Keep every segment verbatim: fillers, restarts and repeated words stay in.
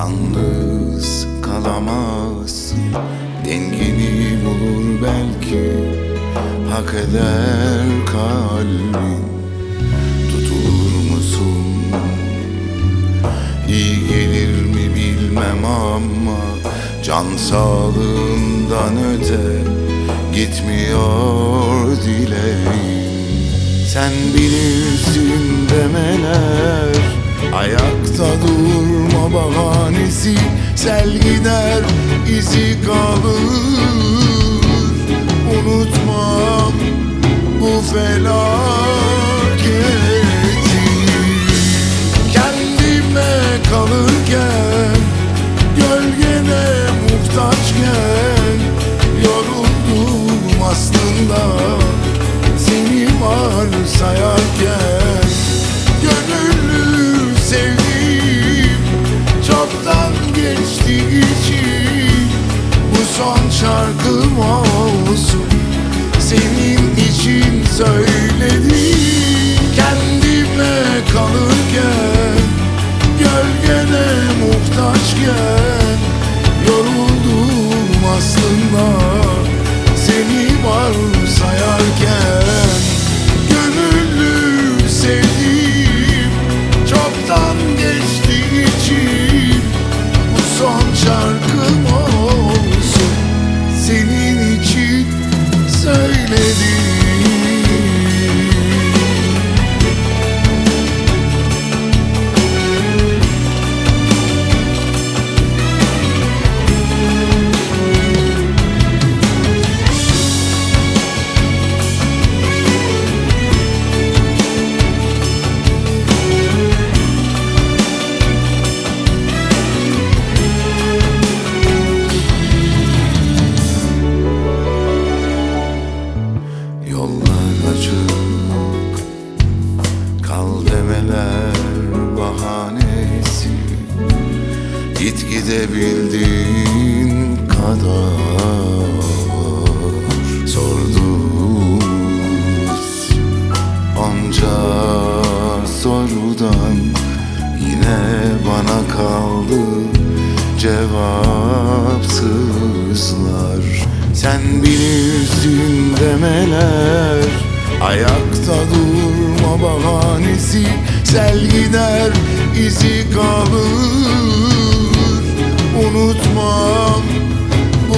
Yalnız kalamazsın, dengini bulur belki. Hak eder kalbin, tutulur musun? İyi gelir mi bilmem ama can sağlığından öte gitmiyor dileğim. Sen bilirsin demeler, ayakta durma bahanesi. Sel gider, izi kalır. Unutmam bu felaketi. Kendime kalırken, gölgene muhtaçken yoruldum aslında seni varsayarken. Gönüllü sevdiğim çoktan geçti için bu son şarkım olsun, senin için söyledim. Kendime kalırken, gölgene muhtaçken yoruldum aslında seni varsayarken. Gönüllü sevdiğim çoktan geçti için bu son şarkım olsun, senin için söyledim. Yollar açık, kal demeler bahanesi. Git gidebildiğin kadar. Sorduk onca sorudan, yine bana kaldı cevapsızlar. Sen bilirsin demeler, ayakta durma bahanesi. Sel gider, izi kalır. Unutmam bu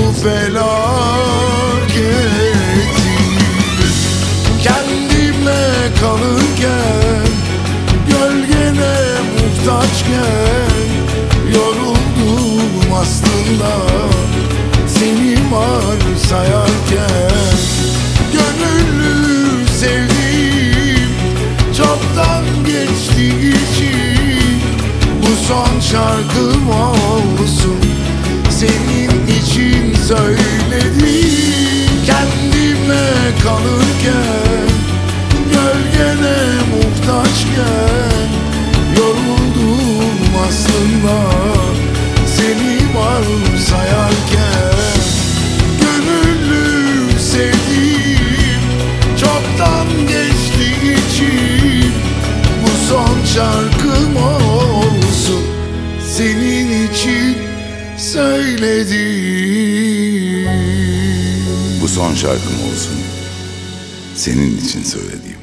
felaketi. Kendime kalırken, gölgene muhtaçken yoruldum aslında seni varsayarken. Gönüllü sevdiğim çoktan geçti için bu son şarkım olsun, senin için söyledim. Kendime kalırken, gölgene muhtaçken yoruldum aslında seni varsayarken. Gönüllü sevdiğim çoktan geçti için bu son şarkım olsun, senin için söyledim. Bu son şarkım olsun, senin için söylediğim.